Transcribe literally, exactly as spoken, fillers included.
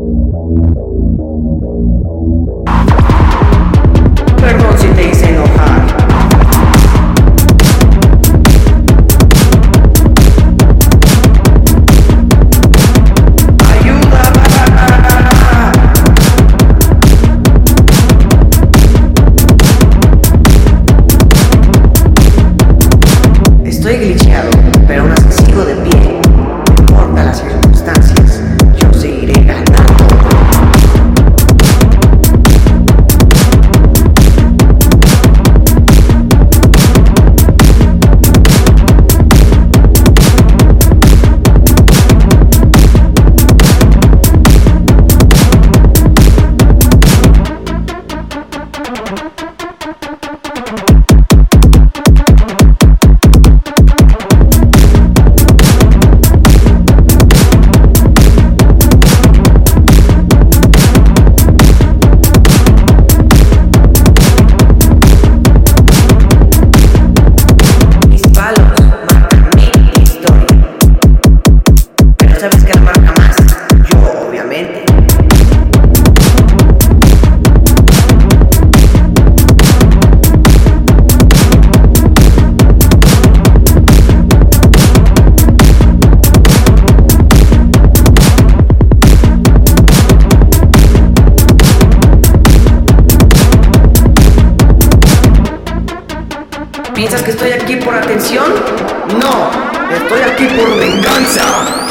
Perdón si te hice enojar. ¡Ayuda! Estoy glitcheado, pero aún así sigo de pie. No importa las circunstancias, yo seguiré ganando. Sabes que la marca más, yo obviamente. ¿Piensas que estoy aquí por atención? No, estoy aquí por venganza.